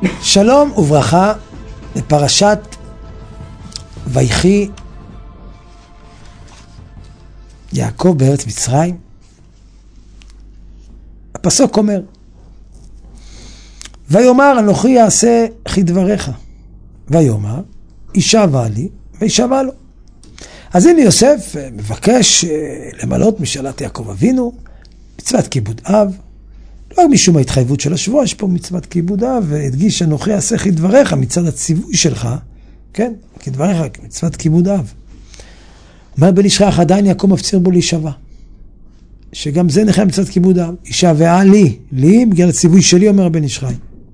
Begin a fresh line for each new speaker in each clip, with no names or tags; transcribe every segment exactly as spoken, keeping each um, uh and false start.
שלום וברכה לפרשת ויחי יעקב בארץ מצרים. הפסוק אומר, ויאמר אנוכי אעשה כדבריך, ויאמר ישבע לי וישבע לו. אז הנה יוסף מבקש למלות משאלת יעקב אבינו, מצוות כיבוד אב, לא רק משום ההתחייבות של השבוע, יש פה מצוות כיבוד אב, והדגיש אנוכי אעשה כדבריך מצד הציווי שלך, כן, כדבריך, מצוות כיבוד אב. אומר בן איש חי, עדיין יעקב מפציר בו להישבע, שגם זה נחיה מצוות כיבוד אב, ישבעה לי, לי בגלל הציווי שלי, אומר בן איש חי.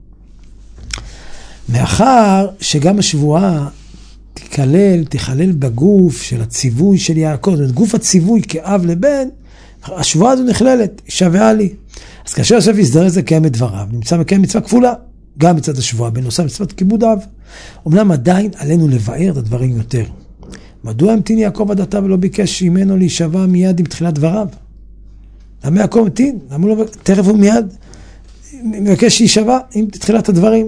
מאחר שגם השבועה תיכלל, תיכלל בגוף של הציווי של יעקב, זאת אומרת, גוף הציווי כאב לבן, השבועה הזו נכללת, ישבעה לי. אז כאשר יוסף יסדר את זה קיים את דבריו, נמצא מקיים מצווה כפולה, גם מצד השבועה, בנוסף מצוות כיבוד אב. אמנם עדיין עלינו לבאר את הדברים יותר. מדוע המתין יעקב עד עתה ולא ביקש ממנו להישבע מיד עם תחילת דבריו? למה יעקב המתין? למה לא תכף ומיד מבקש להישבע עם תחילת הדברים?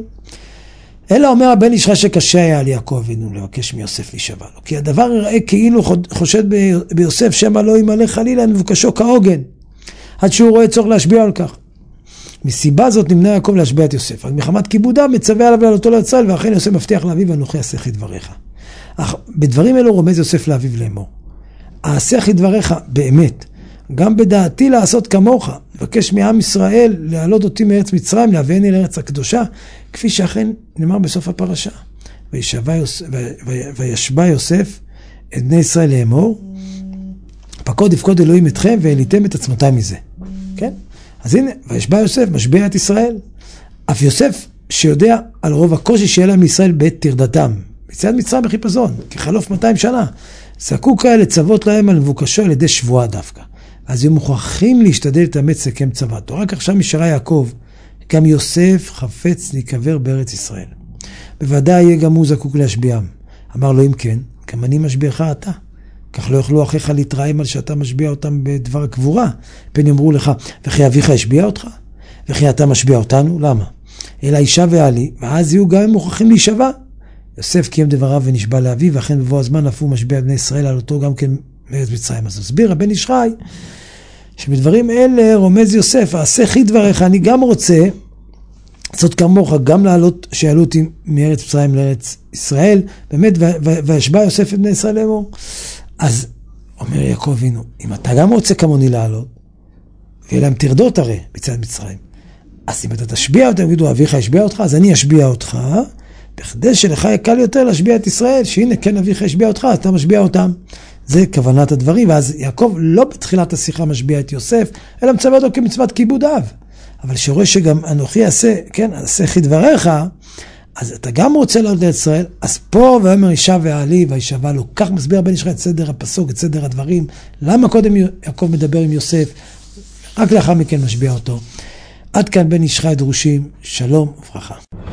אלא אומר הבן איש חי שקשה היה על יעקב אבינו לבקש מיוסף להישבע לו, כי הדבר יראה כאילו חושד ביוסף שמא לא ימלא חלילה מבוקשו כהוגן, עד שהוא רואה צורך להשביע על כך. מסיבה זאת נמנע יעקב להשביע את יוסף, אז מחמת כיבודיו מצווה עליו לעלותו לארץ ישראל, ואכן יוסף מבטיח לאביו אנוכי אעשה כדבריך. אך בדברים אלו רומז יוסף לאביו לאמור, אעשה כדבריך באמת, גם בדעתי לעשות כמוך, לבקש מעם ישראל להעלות אותי מארץ מצרים, להביאני לארץ הקדושה, כפי שאכן נאמר בסוף הפרשה. וישבע יוסף, וישבע יוסף את בני ישראל לאמור, פקוד יפקוד אלוהים אתכם והעליתם את עצמותי מזה. כן? אז הנה, וישבע יוסף, משביע את ישראל. אף יוסף שיודע על רוב הקושי שיהיה להם לישראל בעת תרדתם, ביציאת מצרים בחיפזון, כחלוף מאתיים שנה, זקוק היה לצוות להם על מבוקשו על ידי שבועה דווקא. אז הם מוכרחים להשתדל להתאמץ לקיים צוותו. רק עכשיו משרה יעקב, גם יוסף חפץ להיקבר בארץ ישראל. בוודאי יהיה גם הוא זקוק להשביעם. אמר לו, אם כן, גם אני משביעך אתה. כך לא יוכלו אחיך להתרעם על שאתה משביע אותם בדבר הקבורה. פן יאמרו לך, וכי אביך השביע אותך? וכי אתה משביע אותנו? למה? אלא ישבע לי, ואז יהיו גם הם מוכרחים להישבע. יוסף קיים דבריו ונשבע לאביו, ואכן בבוא הזמן אף הוא משביע בני ישראל על אותו גם כן מארץ מצרים. אז הסביר הבן איש חי, שבדברים אלה רומז יוסף, אעשה כדבריך, אני גם רוצה לעשות כמוך, גם לעלות שיעלו אותי מארץ מצרים לארץ ישראל, באמת, וישבע יוסף את בני ישראל לאמור. אז אומר יעקב אבינו, אם אתה גם רוצה כמוני לעלות, ויהיה להם תרדות הרי בצד מצרים, אז אם אתה תשביע אותם, יגידו, אביך ישביע אותך, אז אני אשביע אותך, בכדי שלך יקל יותר להשביע את ישראל, שהנה כן אביך ישביע אותך, אז אתה משביע אותם. זה כוונת הדברים, ואז יעקב לא בתחילת השיחה משביע את יוסף, אלא מצווה אותו כמצוות כיבוד אב. אבל שרואה שגם אנוכי אעשה, כן, אעשה כדבריך, אז אתה גם רוצה לעלות לישראל, אז פה ואומר ישבע לי וישבע לו. כך מסביר בן איש חי את סדר הפסוק, את סדר הדברים. למה קודם יעקב מדבר עם יוסף, רק לאחר מכן משביע אותו. עד כאן בן איש חי דרושים, שלום וברכה.